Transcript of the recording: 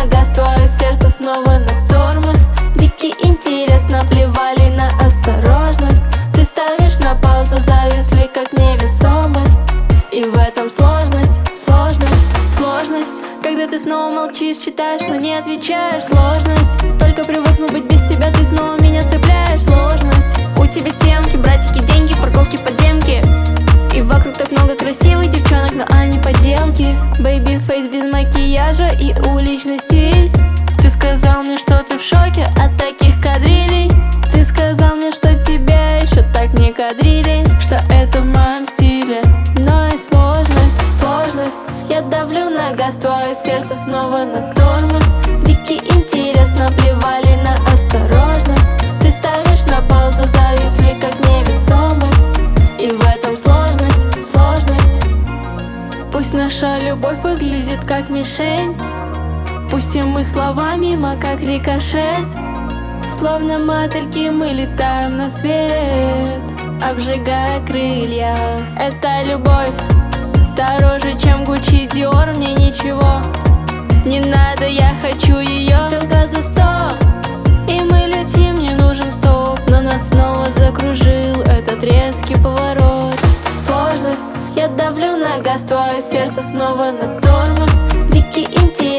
на газ, твое сердце снова на тормоз. Дикий интерес, наплевали на осторожность. Ты ставишь на паузу, зависли как невесомость. И в этом сложность, сложность, сложность. Когда ты снова молчишь, читаешь, но не отвечаешь. Сложность, только привыкну быть без тебя, ты снова меня цепляешь. Сложность, у тебя темки, братики, деньги, парковки, подземки. И вокруг так много красивых девчонок, но они подделки. Бэйби фейс без макияжа и уличный стиль. Ты сказал мне, что ты в шоке от таких кадрилей. Ты сказал мне, что тебя еще так не кадрили, что это в моем стиле. Но и сложность, сложность. Я давлю на газ, твое сердце снова на тормоз. Дикий интерес, наплевали на осторожность. Ты ставишь на паузу, зависли как невесомость. И в этом сложность, сложность. Пусть наша любовь выглядит как мишень. Пустим мы слова мимо, как рикошет. Словно мотыльки мы летаем на свет, обжигая крылья. Это любовь дороже, чем Гуччи, Диор. Мне ничего не надо, я хочу ее. Стрелка за 100, и мы летим, не нужен стоп. Но нас снова закружил этот резкий поворот. Сложность, я давлю на газ, твое сердце снова на тормоз. Дикий интерес,